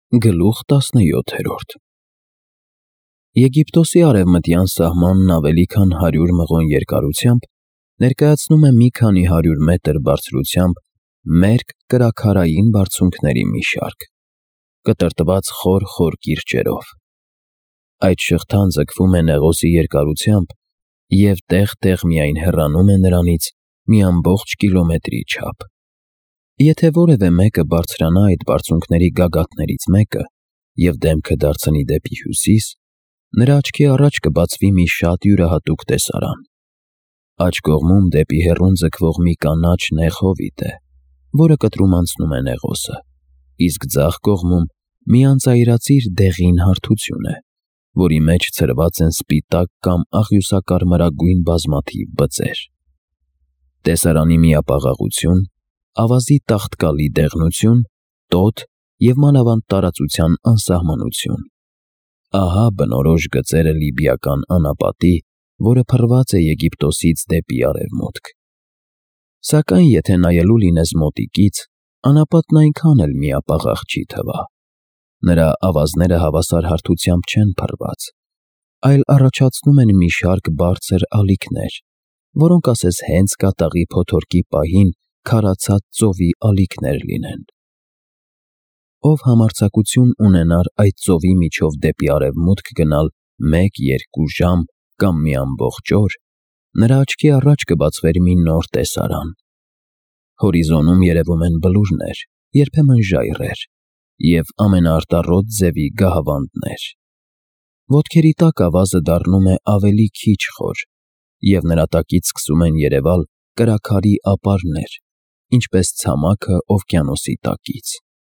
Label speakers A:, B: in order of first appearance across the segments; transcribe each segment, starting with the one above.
A: Գլուխ 17 Եգիպտոսի արևմտյան սահմանն ավելի քան 100 մղոն երկարությամբ ներկայացնում է մի քանի 100 մետր բարձրությամբ մերկ կրաքարային բարձունքների մի շարք, կտրտված խոր կիրճերով։ Այդ շղթան ձգվում է Նեղոսի երկարությամբ և տեղ-տեղ միայն հեռանում է նրանից մի ամբողջ կիլոմետրի չափ։ Եթե որևէ մեկը բարձրանա այդ բարձունքների գագաթներից մեկը և դեմքը դարձնի դեպի հյուսիս, նրա աչքի առաջ կբացվի մի շատ յուրահատուկ տեսարան։ Աջ կողմում դեպի հեռուն ձգվող մի կանաչ նեղ հովիտ է, որը կտրում անցնում է Նեղոսը, իսկ ձախ կողմում մի անծայրածիր դեղին հարթություն է, որի մեջ ցրված են սպիտակ կամ աղյուսակարմրագույն բազմաթիվ բծեր։ Տեսարանի միապաղաղություն, ավազի տաղտկալի դեղնություն, տոթ և մանավանդ տարածության անսահմանություն։ Ահա բնորոշ գծերը լիբիական անապատի, որը փռված է Եգիպտոսից դեպի արևմուտք։ Սակայն եթե նայելու լինես մոտիկից, անապատն այնքան էլ միապաղաղ չի թվա։ Նրա ավազները հավասար հարթությամբ չեն փռված, այլ առաջացնում են մի շարք բարձր ալիքներ, որոնք ասես հենց կատաղի փոթորկի պահին քարացած ծովի ալիքներ լինեն։ Ով համարձակություն ունենար այդ ծովի միջով դեպի արևմուտք գնալ 1-2 ժամ կամ մի ամբողջ օր, նրա աչքի առաջ կբացվեր մի նոր տեսարան։ Հորիզոնում երևում են բլուրներ, երբեմն ժայռեր և ամենաարտառոտ ձևի գահավանդներ։ Ոտքերի տակ ավազը դառնում է ավելի քիչ խոր, և նրա տակից սկսում են երևալ կրաքարի ապարներ, ինչպես ցամաքը օվկիանոսի տակից։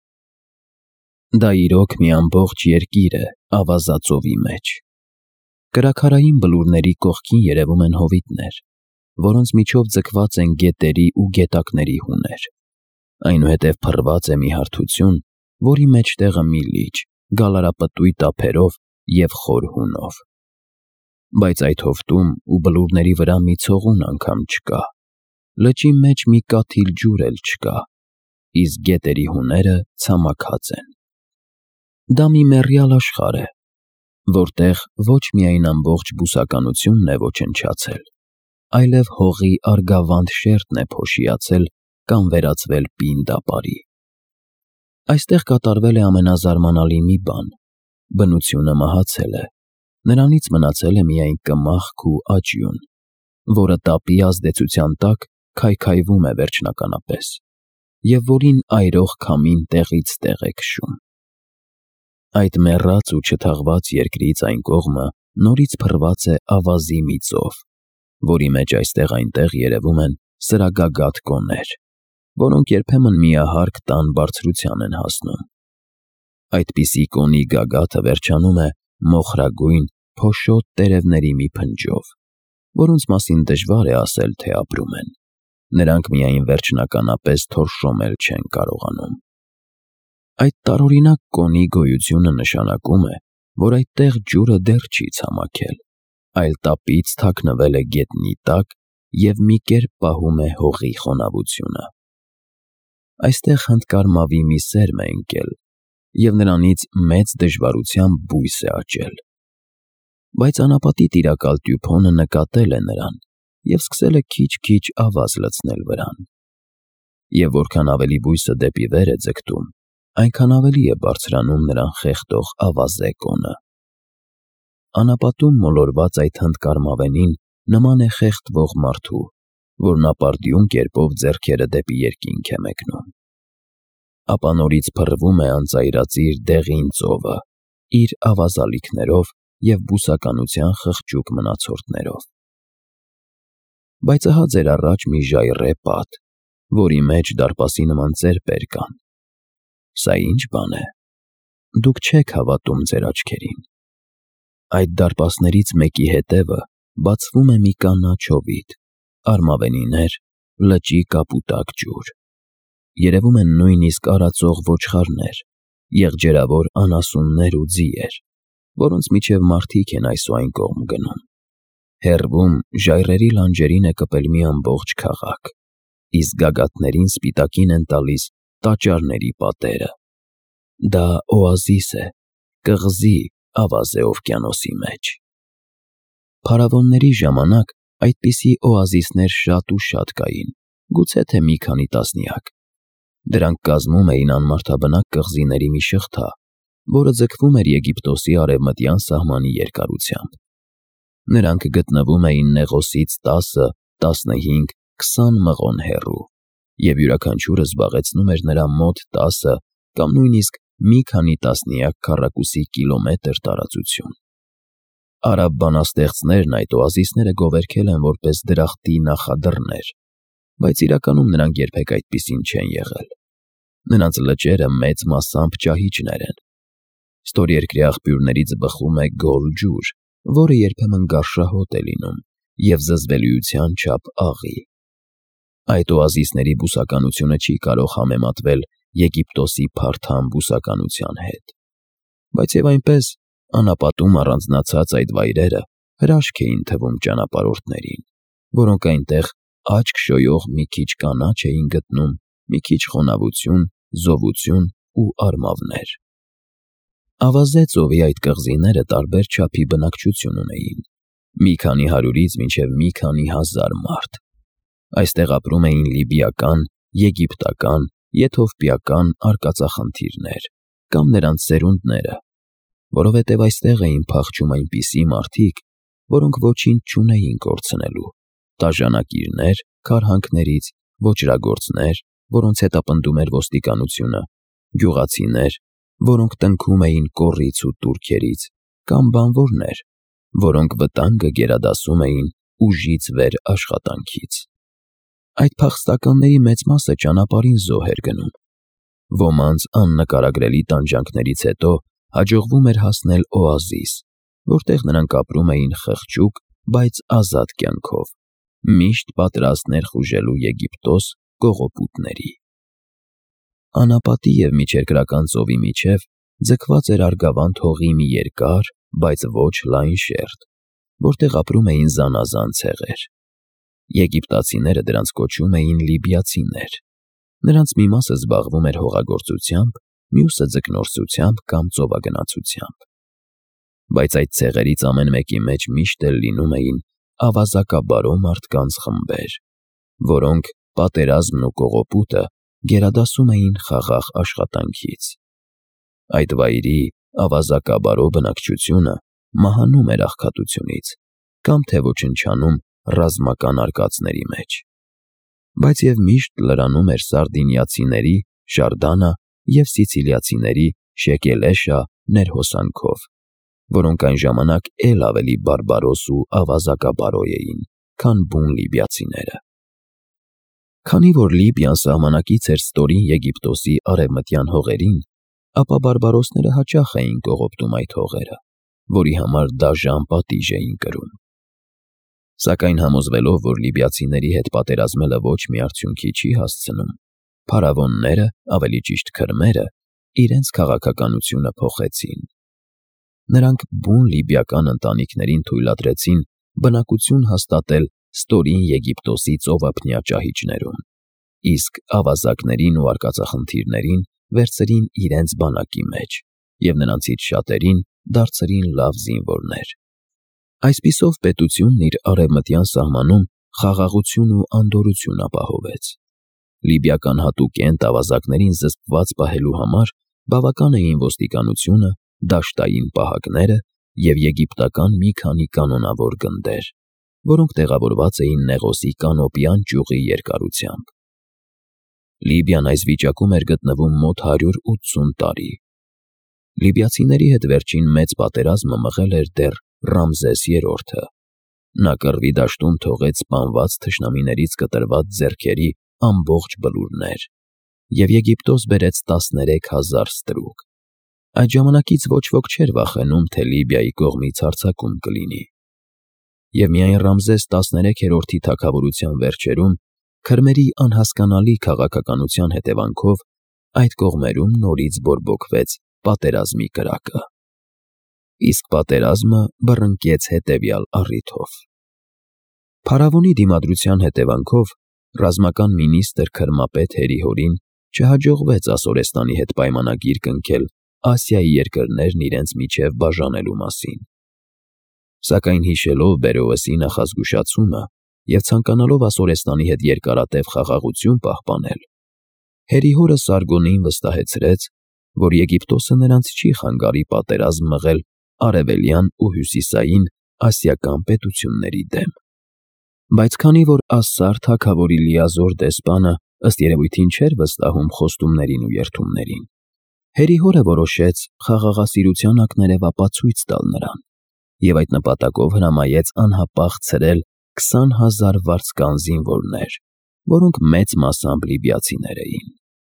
A: Դա իրոք մի ամբողջ երկիր է ավազածովի մեջ։ Կրաքարային բլուրների կողքին երևում են հովիտներ, որոնց միջով ձգված են գետերի ու գետակների հուներ։ Այնուհետև փռված է մի հարթություն, որի մեջտեղը մի լիճ, գալարապտույտ ափերով և խոր հունով։ Բայց այդ հովտում ու բլուրների վրա մի ցողուն անգամ չկա, լճի մեջ մի կաթիլ ջուր էլ չկա, իսկ գետերի հուները ցամաքած են։ Դա մի մեռյալ աշխարհ է, որտեղ ոչ միայն ամբողջ բուսականությունն է ոչնչացել, այլև հողի արգավանդ շերտն է փոշիացել կամ վերածվել պինդ ապարի։ Այստեղ կատարվել է ամենազարմանալի մի բան. բնությունը մահացել է, նրանից մնացել է միայն կմախք ու աճյուն, որը տապի ազդեցության տակ քայքայվում է վերջնականապես, և որին այրող քամին տեղից տեղ է քշում։ Այդ մեռած ու չթաղված երկրից այն կողմը նորից փռված է ավազի մի ծով, որի մեջ այստեղ-այնտեղ երևում են սրագագաթ կոներ, որոնք երբեմն միահարկ տան բարձրության են հասնում։ Այդպիսի կոնի գագաթը վերջանում է մոխրագույն, փոշոտ տերևների մի փնջով, որոնց մասին դժվար է ասել, թե ապրում են։ Նրանք միայն վերջնականապես թորշոմել չեն կարողանում։ Այդ տարօրինակ կոնի գոյությունը նշանակում է, որ այդտեղ ջուրը դեռ չի ցամաքել, այլ տապից թաքնվել է գետնի տակ և մի կերպ պահում է հողի խոնավությունը։ Այստեղ հնդկարմավի մի սերմ է ընկել, և նրանից մեծ դժվարությամբ բույս է աճել։ Բայց անապատի տիրակալ Տյուփոնը նկատել է նրան և սկսել է քիչ-քիչ ավազ լցնել վրան։ Եվ որքան ավելի բույսը դեպի վեր է ձգտում, այնքան ավելի է բարձրանում նրան խեղդող ավազե կոնը։ Անապատում մոլորված այդ հնդկարմավենին նման է խեղդվող մարդու, որն ապարդյուն կերպով ձեռքերը դեպի երկինք է մեկնում։ Ապա նորից փռվում է անծայրածիր դեղին ծովը իր ավազալիքներով և բուսականության խղճուկ մնացորդներով։ Բայց ահա ձեր առաջ մի ժայռե պատ, որի մեջ դարպասի նման ծեպեր կան։ Սա ի՞նչ բան է։ Դուք չեք հավատում ձեր աչքերին։ Այդ դարպասներից մեկի հետևը բացվում է մի կանաչ հովիտ, արմավենիներ, լճի կապուտակ ջուր։ Երևում են նույնիսկ արածող ոչխարներ, եղջերավոր անասուններ ու ձիեր, որոնց միջև մարդիկ են այս ու այն կողմ գնում։ Հեռվում ժայռերի լանջերին է կպել մի ամբողջ քաղաք, իսկ գագաթներին սպիտակին են տալիս տաճարների պատերը։ Դա օազիս է, կղզի ավազե օվկիանոսի մեջ։ Փարավոնների ժամանակ այդպիսի օազիսներ շատ ու շատ կային, գուցե թե մի քանի տասնյակ։ Դրանք կազմում էին անմարդաբնակ կղզիների մի շղթա, որը ձգվում էր Եգիպտոսի արևմտյան սահմանի երկարությամբ։ Նրանք գտնվում էին Նեղոսից 10, 15, 20 մղոն հեռու, և յուրաքանչյուրը զբաղեցնում էր նրա մոտ 10 կամ նույնիսկ մի քանի տասնյակ քառակուսի կիլոմետր տարածություն։ Արաբ բանաստեղծներն այդ օազիսները գովերգել են որպես դրախտի նախադրներ, բայց իրականում նրանք երբեք այդպիսին չեն եղել։ Նրանց լճերը մեծ մասամբ ճահիճներ են։ Ստորերկրի աղբյուրներից բխում է գոլ ջուր, որը երբեմն գարշահոտ է լինում և զզվելիության չափ աղի։ Այդ օազիսների բուսականությունը չի կարող համեմատվել Եգիպտոսի փարթամ բուսականության հետ։ Բայց և այնպես, անապատում առանձնացած այդ վայրերը հրաշք էին թվում ճանապարհորդներին, որոնք այնտեղ աչք շոյող մի քիչ կանաչ էին գտնում, մի քիչ խոնավություն, զովություն ու արմավներ։ Ավազե ծովի այդ կղզիները տարբեր չափի բնակչություն ունեին, մի քանի հարյուրից մինչև մի քանի հազար մարդ։ Այստեղ ապրում էին լիբիական, եգիպտական, եթովպիական արկածախնդիրներ կամ նրանց սերունդները, որովհետև այստեղ էին փախչում այնպիսի մարդիկ, որոնք ոչինչ չունեին կորցնելու, տաժանակիրներ քարհանքներից, ոճրագործներ, որոնց հետապնդում էր ոստիկանությունը, գյուղացիներ, որոնք տնքում էին կոռից ու տուրքերից, կամ բանվորներ, որոնք վտանգը գերադասում էին ուժից վեր աշխատանքից։ Այդ փախստականների մեծ մասը ճանապարհին զոհ էր գնում։ Ոմանց աննկարագրելի տանջանքներից հետո հաջողվում էր հասնել օազիս, որտեղ նրանք ապրում էին խղճուկ, բայց ազատ կյանքով, միշտ պատրաստ ներխուժելու Եգիպտոս կողոպուտների։ Անապատի և Միջերկրական ծովի միջև ձգված էր Արգավանդ հողի մի երկար, բայց ոչ լայն շերտ, որտեղ ապրում էին զանազան ցեղեր։ Եգիպտացիները դրանց կոչում էին լիբիացիներ։ Նրանց մի մասը զբաղվում էր հողագործությամբ, մյուսը ձկնորսությամբ կամ ծովագնացությամբ։ Բայց այդ ցեղերից ամեն մեկի մեջ միշտ էլ լինում էին ավազակաբարո մարդկանց խմբեր, որոնք պատերազմն ու կողոպուտը գերադասում էին խաղաղ աշխատանքից։ Այդ վայրի ավազակաբարո բնակչությունը մահանում էր աղքատությունից կամ թե ոչնչանում ռազմական արկածների մեջ։ Բայց և միշտ լրանում էր սարդինիացիների Շարդանա և սիցիլիացիների Շեկելեշա ներհոսանքով, որոնք այն ժամանակ էլ ավելի բարբարոս ու ավազակաբարո էին, քան բուն լիբիացիները։ Քանի որ Լիբիան սահմանակից էր ստորին Եգիպտոսի արևմտյան հողերին, ապա բարբարոսները հաճախ էին կողոպտում այդ հողերը, որի համար դաժան պատիժ էին կրում։ Սակայն համոզվելով, որ լիբիացիների հետ պատերազմելը ոչ մի արդյունքի չի հասցնում, փարավոնները, ավելի ճիշտ քրմերը, իրենց քաղաքականությունը փոխեցին։ Նրանք բուն լիբիական ընտանիքներին թույլատրեցին բնակություն հաստատել ստորին Եգիպտոսի ծովափնյա ճահիճներում, իսկ ավազակներին ու արկածախնդիրներին վերցրին իրենց բանակի մեջ և նրանցից շատերին դարձրին լավ զինվորներ։ Այսպիսով պետությունն իր արևմտյան սահմանում խաղաղություն ու անդորրություն ապահովեց։ Լիբիական հատուկենտ ավազակներին զսպված պահելու համար բավական էին ոստիկանությունը, դաշտային պահակները և եգիպտական մի քանի կանոնավոր գնդեր, որոնք տեղավորված էին Նեղոսի կանոպյան ճյուղի երկարությամբ։ Լիբիան այս վիճակում էր գտնվում մոտ 180 տարի։ Լիբիացիների հետ վերջին մեծ պատերազմը մղել էր դեռ Ռամզես III։ Նա կռվի դաշտում թողեց սպանված թշնամիներից կտրված ձեռքերի ամբողջ բլուրներ և Եգիպտոս բերեց 13,000 ստրուկ։ Այդ ժամանակից ոչ ոք չէր վախենում, թե Լիբիայի կողմից հարձակում կլինի։ Եվ միայն Ռամզես 13-րդի թագավորության վերջերում քրմերի անհասկանալի քաղաքականության հետևանքով այդ կողմերում նորից բորբոքվեց պատերազմի կրակը։ Իսկ պատերազմը բռնկեց հետևյալ առիթով. Փարավոնի դիմադրության հետևանքով ռազմական մինիստրը քրմապետ Հերիհորին չհաջողվեց Ասորեստանի հետ պայմանագիր կնքել Ասիայի երկրներն իրենց միջև բաժանելու մասին։ Սակայն հիշելով Բերոեսի նախազգուշացումը և ցանկանալով Ասորեստանի հետ երկարատև խաղաղություն պահպանել, Հերիհորը Սարգոնին վստահեցրեց, որ Եգիպտոսը նրանց չի խանգարի պատերազմ մղել արևելյան ու հյուսիսային ասիական պետությունների դեմ։ Բայց քանի որ Ասսար թագավորի լիազոր դեսպանը ըստ երևույթին չէր վստահում խոստումներին ու երդումներին, Հերիհորը որոշեց խաղաղասիրության ակներև ապացույց տալ նրան և այդ նպատակով հրամայեց անհապաղ ցրել 20,000 վարձկան զինվորներ, որոնք մեծ մասամբ լիբիացիներ էին։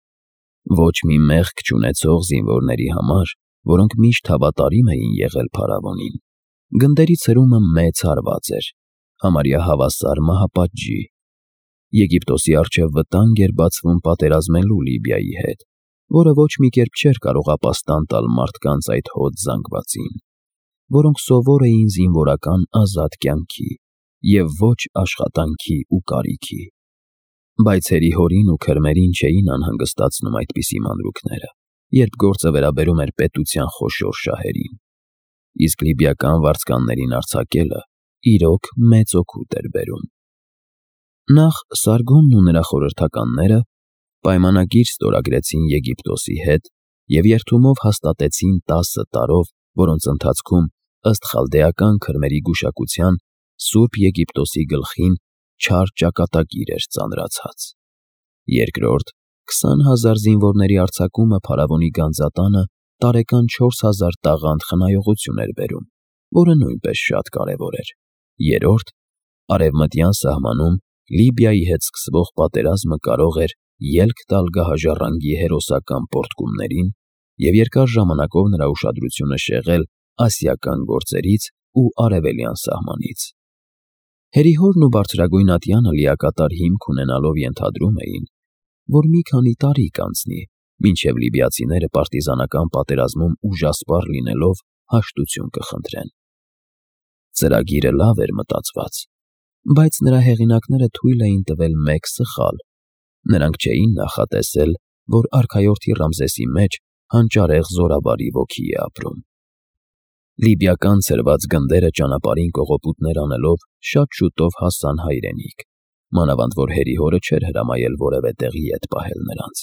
A: Ոչ մի մեղք չունեցող զինվորների համար, որոնք միշտ հավատարիմ էին եղել փարավոնին, գնդերի ցրումը մեծ հարված էր, համարյա հավասար մահապատժի։ Եգիպտոսի առջև վտանգ էր բացվում պատերազմելու Լիբիայի հետ, որը ոչ մի կերպ չէր կարող ապաստան տալ մարդկանց այդ հոտ զանգվածին, որոնք սովոր էին զինվորական ազատ կյանքի և ոչ աշխատանքի ու կարիքի։ Բայց Հերիհորին ու քրմերին չէին անհանգստացնում այդպիսի մանրուքները, երբ գործը վերաբերում էր պետության խոշոր շահերին, իսկ լիբիական վարձկաններին արձակելը իրոք մեծ օգուտ էր բերում։ Նախ Սարգոնն ու նրա խորհրդականները պայմանագիր ստորագրեցին Եգիպտոսի հետ և երդումով հաստատեցին 10 տարով, որոնց ընթացքում ըստ խալդեական քրմերի գուշակության Սուրբ Եգիպտոսի գլխին չար ճակատագիր էր ծանրացած։ Երկրորդ, 20,000 զինվորների արձակումը փարավոնի գանձատանը տարեկան 4,000 տաղանդ խնայողություն էր բերում, որը նույնպես շատ կարևոր էր։ Երրորդ, արևմտյան սահմանում Լիբիայի հետ սկսվող պատերազմը կարող էր ելք տալ գահաժառանգի հերոսական պոռթկումներին և երկար ժամանակով նրա ուշադրությունը շեղել ասիական գործերից ու արևելյան սահմանից։ Հերիհորն ու բարձրագույն ատյանը լիակատար հիմք ունենալով ենթադրում էին, որ մի քանի տարի կանցնի, մինչև լիբիացիները պարտիզանական պատերազմում ուժասպառ լինելով հաշտություն կխնդրեն։ Ծրագիրը լավ էր մտածված, բայց նրա հեղինակները թույլ էին տվել մեկ սխալ. նրանք չէին նախատեսել, որ արքայորդի Ռամզեսի մեջ հանճարեղ զորաբարի ոգի է ապրում։ Լիբիական ցրված գնդերը ճանապարհին կողոպուտներ անելով շատ շուտով հասան հայրենիք, մանավանդ որ Հերիհորը չէր հրամայել որևէ տեղի ետ պահել նրանց։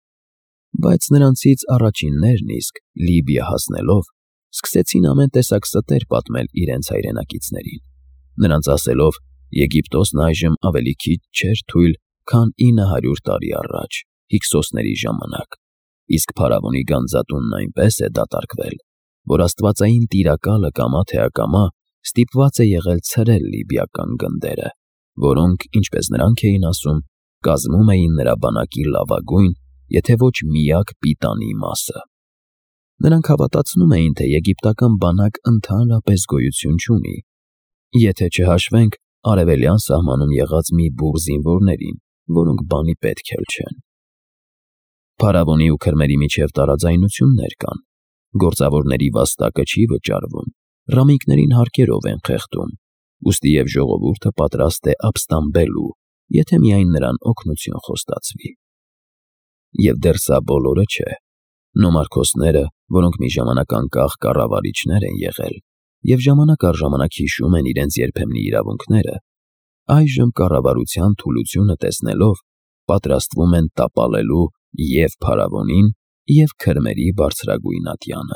A: Բայց նրանցից առաջիններն իսկ, Լիբիա հասնելով, սկսեցին ամեն տեսակ ստեր պատմել իրենց հայրենակիցներին, նրանց ասելով Եգիպտոսն այժմ ավելի քիչ չէր թույլ, քան 900 տարի առաջ, Հիքսոսների ժամանակ, իսկ փարավոնի գանձատունն այնպես է դատարկվել, որ աստվածային տիրակալը կամա թե ակամա ստիպված է եղել ցրել լիբիական գնդերը, որոնք, ինչպես նրանք էին ասում, կազմում էին նրա բանակի լավագույն, եթե ոչ միակ պիտանի մասը։ Նրանք հավատացնում էին, թե եգիպտական բանակ ընդհանրապես գոյություն չունի, եթե չհաշվենք արևելյան սահմանում եղած մի բուռ զինվորներին, որոնք բանի պետք էլ չեն։ Փարավոնի ու քրմերի միջև տարաձայնություններ կան, գործավորների վաստակը չի վճարվում, ռամիկներին հարկերով են խեղդում, ուստի և ժողովուրդը պատրաստ է ապստամբելու, եթե միայն նրան օգնություն խոստացվի։ Եվ դեռ սա բոլորը չէ։ Նոմարքոսները, որոնք մի ժամանակ անկախ կառավարիչներ են եղել և ժամանակ առ ժամանակ հիշում են իրենց երբեմնի իրավունքները, այժմ կառավարության թուլությունը տեսնելով պատրաստվում են տապալելու և փարավոնին, և քրմերի բարձրագույն ատյանը։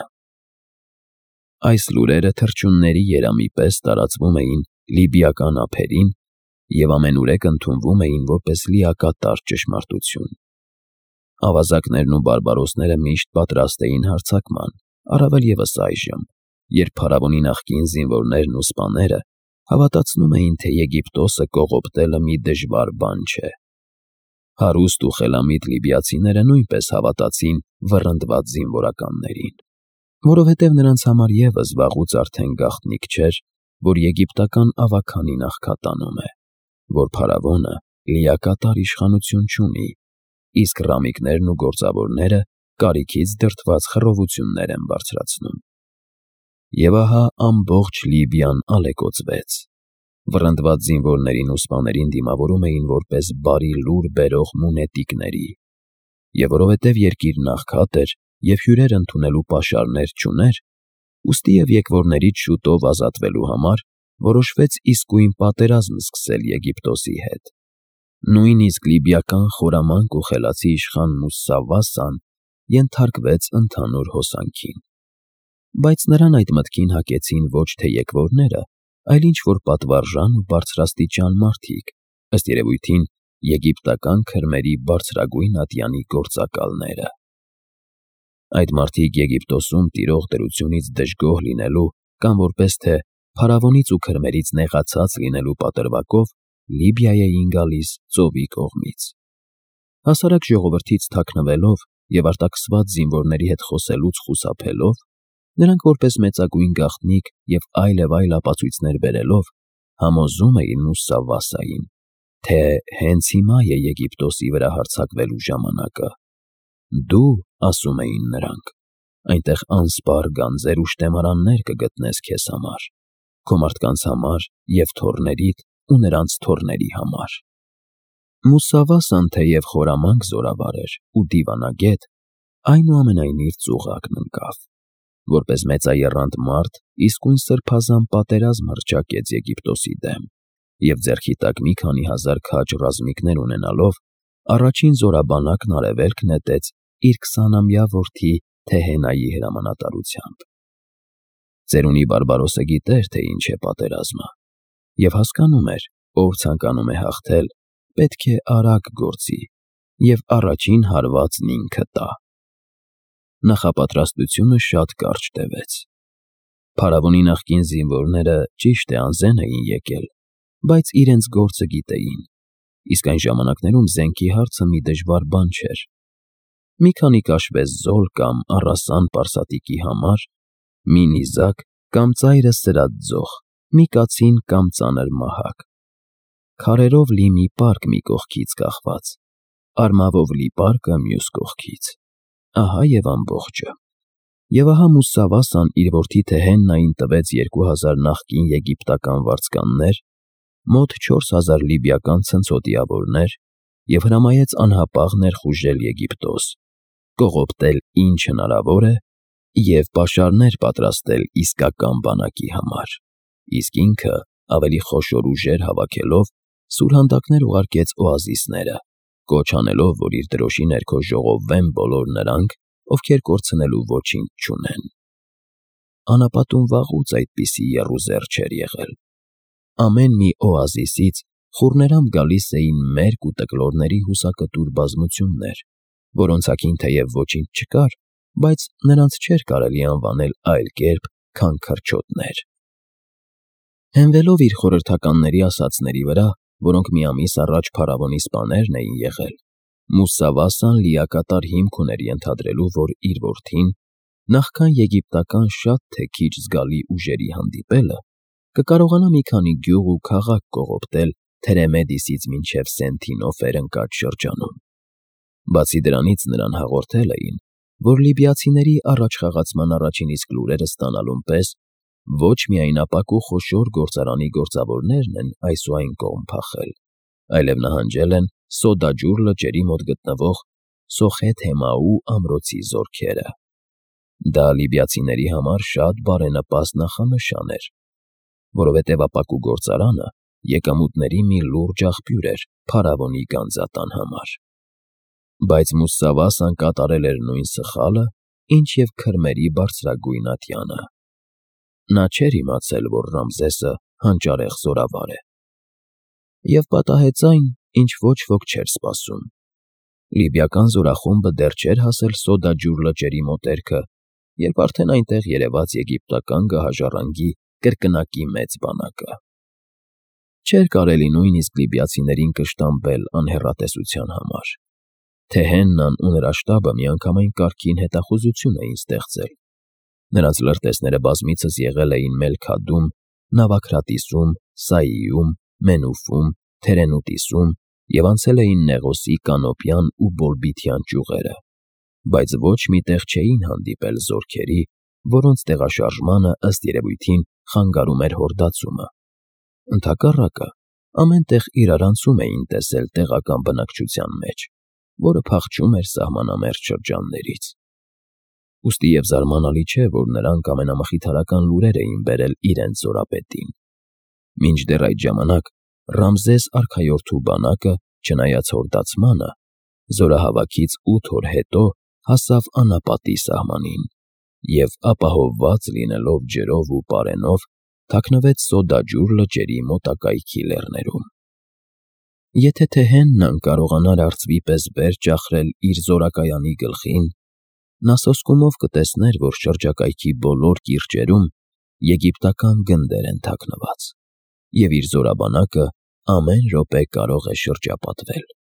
A: Այս լուրերը թռչունների երամի պես տարածվում էին լիբիական ափերին և ամենուրեք ընդունվում էին որպես լիակատար ճշմարտություն։ Ավազակներն ու բարբարոսները միշտ պատրաստ էին հարձակման, առավել ևս այժմ, երբ փարավոնի նախկին զինվորներն ու սպաները հավատացնում էին, թե Եգիպտոսը կողոպտելը մի դժվար բան չէ։ Հարուստ ու խելամիտ լիբիացիները նույնպես հավատացին վռնդված զինվորականներին, որովհետև նրանց համար ևս վաղուց արդեն գաղտնիք չէր, որ եգիպտական ավագանին աղքատանում է, որ փարավոնը լիակատար իշխանություն չունի, իսկ ռամիկներն ու գործավորները կարիքից դրդված խռովություններ են բարձրացնում։ Եվ ահա ամբողջ Լիբիան ալեկոծվեց։ Վռնդված զինվորներին ու սպաներին դիմավորում էին որպես բարի լուր բերող մունետիկների, Եվ որովհետև երկիրն աղքատ էր և հյուրեր ընդունելու պաշարներ չուներ, ուստի և եկվորներից շուտով ազատվելու համար որոշվեց իսկույն պատերազմ սկսել Եգիպտոսի հետ։ Նույնիսկ լիբիական խորամանկ ու խելացի իշխան Մուսավասան ենթարկվեց ընդհանուր հոսանքին։ Բայց նրան այդ մտքին հակեցին ոչ թե եկվորները, այլ ինչ-որ պատվարժան ու բարձրաստիճան մարդիկ, ըստ երևույթին եգիպտական քրմերի բարձրագույն ատյանի գործակալները։ Այդ մարդիկ Եգիպտոսում տիրող դրությունից դժգոհ լինելու կամ որպես թե փարավոնից ու քրմերից նեղացած լինելու պատրվակով Լիբիա էին գալիս ծովի կողմից։ Հասարակ ժողովրդից թաքնվելով և արտաքսված զինվորների հետ խոսելուց խուսափելով, նրանք որպես մեծագույն գաղտնիք և այլև այլ ապացույցներ բերելով համոզում էին Մուսավասային, թե հենց հիմա է Եգիպտոսի վրա հարձակվելու ժամանակը։ Դու, ասում էին նրանք, այնտեղ անսպառ գանձեր ու շտեմարաններ կգտնես քեզ համար, քո մարդկանց համար և թոռներիդ ու նրանց թոռների համար։ Մուսավասան թեև խորամանկ զորավար էր ու դիվանագետ, այնուամենայնիվ ծուղակն ընկավ։ Որպես մեծաեռանդ մարդ իսկույն սրբազան պատերազմ հռչակեց Եգիպտոսի դեմ և ձեռքի տակ մի քանի հազար քաջ ռազմիկներ ունենալով առաջին զորաբանակն արևելք նետեց իր 20-ամյա որդի Թեհենայի հրամանատարությամբ։ Ծերունի Բարբարոսը գիտեր, թե ինչ է պատերազմը, և հասկանում էր, ով ցանկանում է հաղթել, պետք է արագ գործի և առաջին հարվածն ինքը տա։ Նախապատրաստությունը շատ կարճ տևեց։ Փարավոնի նախկին զինվորները ճիշտ է անզեն էին եկել, բայց իրենց գործը գիտեին, իսկ այն ժամանակներում զենքի հարցը մի դժվար բան չէր։ Մի քանի կաշվե զոլ կամ առասան պարսատիկի համար, մի նիզակ կամ ծայրը սրած ձող, մի կացին կամ ծանր մահակ, քարերով լի մի պարկ մի կողքից կախված, արմավով լի պարկը մյուս կողքից։ Ահա և ամբողջը։ Եվ ահա Մուսավասան իր որդի Թեհեննային տվեց 2000 նախկին եգիպտական վարձկաններ, մոտ 4000 լիբիական ցնցոտիավորներ և հրամայեց անհապաղ ներխուժել Եգիպտոս, կողոպտել ինչ հնարավոր է և պաշարներ պատրաստել իսկական բանակի համար, իսկ ինքը ավելի խոշոր ուժեր հավաքելով սուրհանդակներ ուղարկեց օազիսները, կոչ անելով, որ իր դրոշի ներքո ժողովվեն բոլոր նրանք, ովքեր կորցնելու ոչինչ չունեն։ Անապատում վաղուց այդպիսի եռուզեռ չէր եղել։ Ամեն մի օազիսից խուռներամբ գալիս էին մերկ ու տկլորների հուսակտուր բազմություններ, որոնց հագին թեև ոչինչ չկար, բայց նրանց չէր կարելի անվանել այլ կերպ, քան քրչոտներ։ Հենվելով իր խորհրդականների ասածների վրա, որոնք մի ամիս առաջ փարավոնի սպաներն էին եղել, Մուսավասան լիակատար հիմք ուներ ենթադրելու, որ իր որդին, նախքան եգիպտական շատ թե քիչ զգալի ուժերի հանդիպելը, կկարողանա մի քանի գյուղ ու քաղաք կողոպտել Թերեմեդիսից մինչև Սենթինոֆեր ընկած շրջանում։ Բացի դրանից նրան հաղորդել էին, որ լիբիացիների առաջխաղացման առաջին իսկ լուրերը ստանալուն պես ոչ միայն ապակու խոշոր գործարանի գործավորներն են այս ու այն կողմ փախել, այլև նահանջել են Սոդաջուր լճերի մոտ գտնվող Սոխեթ-Հեմաու ամրոցի զորքերը։ Դա լիբիացիների համար շատ բարենպաստ նախանշան էր, որովհետև ապակու գործարանը եկամուտների մի լուրջ աղբյուր էր փարավոնի գանձատան համար։ Բայց Մուսավասան կատարել էր նույն սխալը, ինչ և քրմերի բարձրագույն ատյանը։ Նա չէր իմացել, որ Ռամզեսը հանճարեղ զորավար է։ Եվ պատահեց այն, ինչ ոչ ոք չէր սպասում։ Լիբիական զորախումբը դեռ չէր հասել Սոդաջուր լճերի մոտերքը, երբ արդեն այնտեղ երևաց եգիպտական գահաժառանգի կրկնակի մեծ բանակը։ Չէր կարելի նույնիսկ լիբիացիներին կշտամբել անհեռատեսության համար։ Թեհեննան ու նրա շտաբը միանգամայն կարգին հետախուզություն էին ստեղծել։ Նրանց լրտեսները բազմիցս եղել էին Մելքադում, Նավաքրատիսում, Սայիում, Մենուֆում, Թերենուտիսում և անցել էին Նեղոսի կանոպյան ու Բոլբիթյան ճյուղերը, բայց ոչ մի տեղ չէին հանդիպել զորքերի, որոնց տեղաշարժմանը ըստ երևույթին խանգարում էր հորդացումը։ Ընդհակառակը, ամեն տեղ իրարանցում էին տեսել տեղական բնակչության մեջ, որը փախչում էր սահմանամերձ շրջաններից։ Ուստի և զարմանալի չէ, որ նրանք ամենամխիթարական լուրեր էին բերել իրենց զորապետին։ Մինչդեռ այդ ժամանակ Ռամզես արքայորդու բանակը, չնայած հորդացմանը, զորահավաքից 8 օր հետո հասավ անապատի սահմանին և, ապահովված լինելով ջրով ու պարենով, թաքնվեց Սոդաջուր լճերի մոտակայքի լեռներում։ Եթե թե Հեննան կարողանար արծվի պես վեր ճախրել իր զորակայանի գլխին, նա սոսկումով կտեսներ, որ շրջակայքի բոլոր կիրճերում եգիպտական գնդեր են թաքնված, և իր զորաբանակը ամեն րոպե կարող է շրջապատվել։